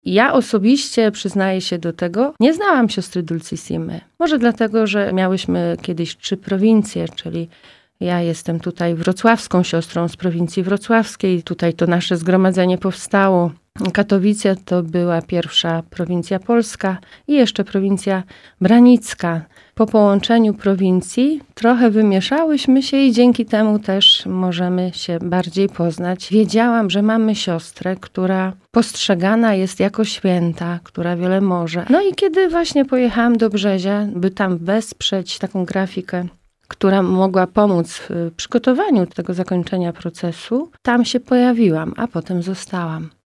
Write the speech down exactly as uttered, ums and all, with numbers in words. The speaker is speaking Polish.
Ja osobiście, przyznaję się do tego, nie znałam siostry Dulcissimy. Może dlatego, że miałyśmy kiedyś trzy prowincje, czyli ja jestem tutaj wrocławską siostrą z prowincji wrocławskiej. Tutaj to nasze zgromadzenie powstało. Katowice to była pierwsza prowincja polska i jeszcze prowincja branicka. Po połączeniu prowincji trochę wymieszałyśmy się i dzięki temu też możemy się bardziej poznać. Wiedziałam, że mamy siostrę, która postrzegana jest jako święta, która wiele może. No i kiedy właśnie pojechałam do Brzezia, by tam wesprzeć taką grafikę, która mogła pomóc w przygotowaniu tego zakończenia procesu, tam się pojawiłam, a potem zostałam.